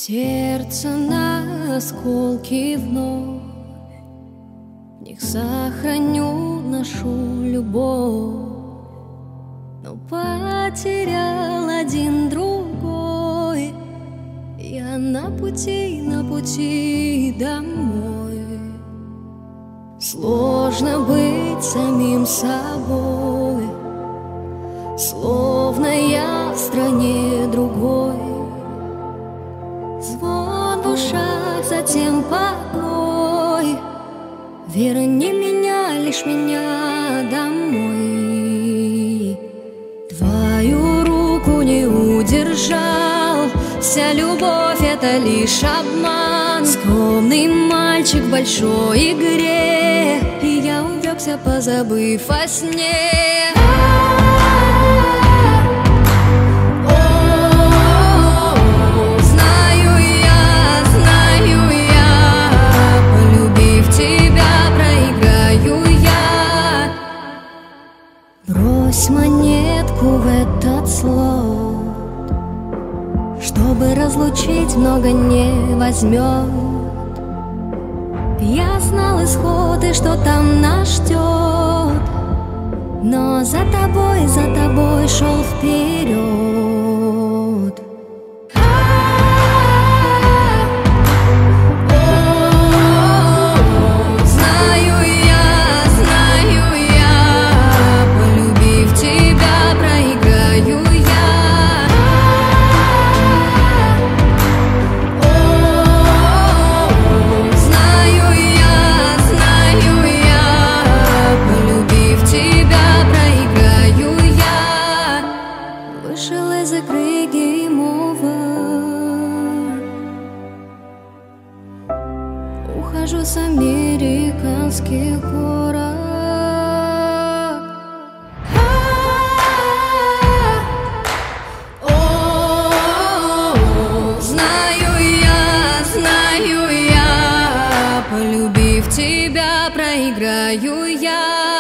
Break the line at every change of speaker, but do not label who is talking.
Сердце на осколки вновь, в них сохраню нашу любовь, но потерял один другой. Я на пути домой. Сложно быть самим собой, словно я в стране другой. Звон в ушах, затем покой. Верни меня, лишь меня домой. Твою руку не удержал, вся любовь — это лишь обман. Скромный мальчик в большой игре, и я увлекся, позабыв о сне. Брось монетку в этот слот, чтобы разлучить, много не возьмет. Я знал исход и что там нас ждет, но за тобой шел вперед. Вышел из игры game over. Ухожу с американских горок. Знаю я, полюбив тебя, проиграю я.